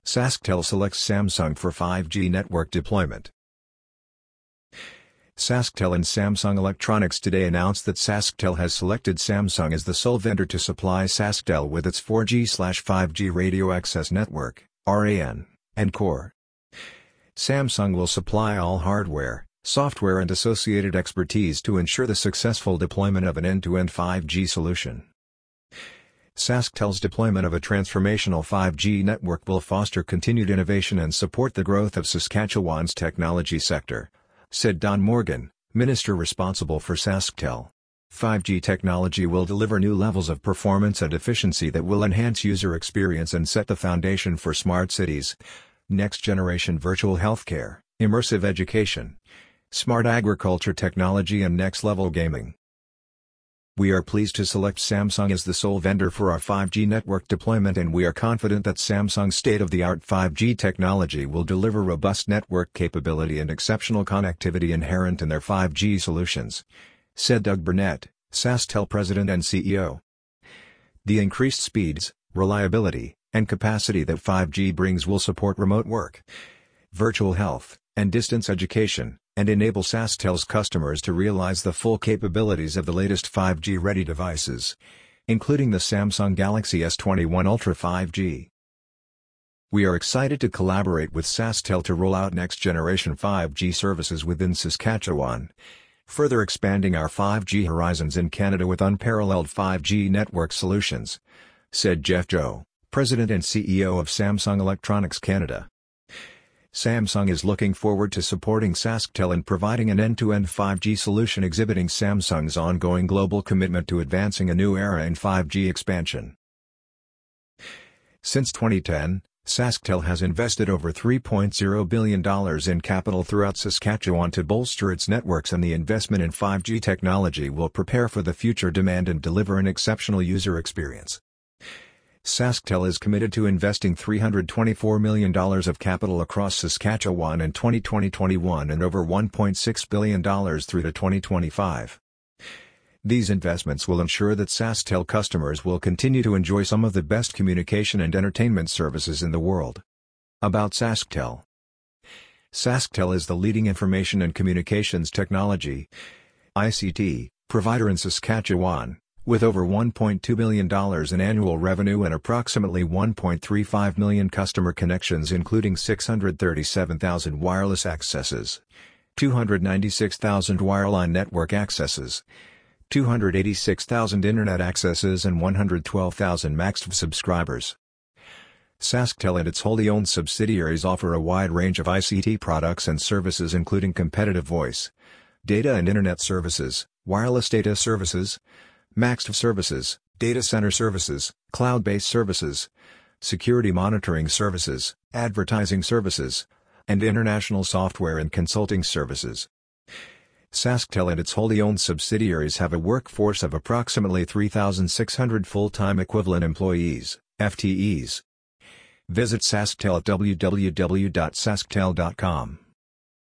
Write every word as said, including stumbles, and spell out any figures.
SaskTel selects Samsung for five G network deployment. SaskTel and Samsung Electronics today announced that SaskTel has selected Samsung as the sole vendor to supply SaskTel with its four G slash five G radio access network, R A N, and core. Samsung will supply all hardware, software and associated expertise to ensure the successful deployment of an end-to-end five G solution. SaskTel's deployment of a transformational five G network will foster continued innovation and support the growth of Saskatchewan's technology sector, said Don Morgan, minister responsible for SaskTel. five G technology will deliver new levels of performance and efficiency that will enhance user experience and set the foundation for smart cities, next-generation virtual healthcare, immersive education, smart agriculture technology and next-level gaming. We are pleased to select Samsung as the sole vendor for our five G network deployment, and we are confident that Samsung's state-of-the-art five G technology will deliver robust network capability and exceptional connectivity inherent in their five G solutions, said Doug Burnett, SaskTel president and C E O. The increased speeds, reliability, and capacity that five G brings will support remote work, virtual health, and distance education, and enable SaskTel's customers to realize the full capabilities of the latest five G-ready devices, including the Samsung Galaxy S twenty-one Ultra five G. We are excited to collaborate with SaskTel to roll out next-generation five G services within Saskatchewan, further expanding our five G horizons in Canada with unparalleled five G network solutions, said Jeff Zhou, president and C E O of Samsung Electronics Canada. Samsung is looking forward to supporting SaskTel in providing an end-to-end five G solution exhibiting Samsung's ongoing global commitment to advancing a new era in five G expansion. Since twenty ten, SaskTel has invested over three point zero billion dollars in capital throughout Saskatchewan to bolster its networks, and the investment in five G technology will prepare for the future demand and deliver an exceptional user experience. SaskTel is committed to investing three hundred twenty-four million dollars of capital across Saskatchewan in twenty twenty to twenty-one and over one point six billion dollars through to twenty twenty-five. These investments will ensure that SaskTel customers will continue to enjoy some of the best communication and entertainment services in the world. About SaskTel. SaskTel is the leading information and communications technology I C T provider in Saskatchewan, with over one point two billion dollars in annual revenue and approximately one point three five million customer connections, including six hundred thirty-seven thousand wireless accesses, two hundred ninety-six thousand wireline network accesses, two hundred eighty-six thousand internet accesses and one hundred twelve thousand MaxTV subscribers. SaskTel and its wholly owned subsidiaries offer a wide range of I C T products and services, including competitive voice, data and internet services, wireless data services, MaxTV services, data center services, cloud-based services, security monitoring services, advertising services, and international software and consulting services. SaskTel and its wholly owned subsidiaries have a workforce of approximately three thousand six hundred full-time equivalent employees, F T Es. Visit SaskTel at w w w dot sasktel dot com.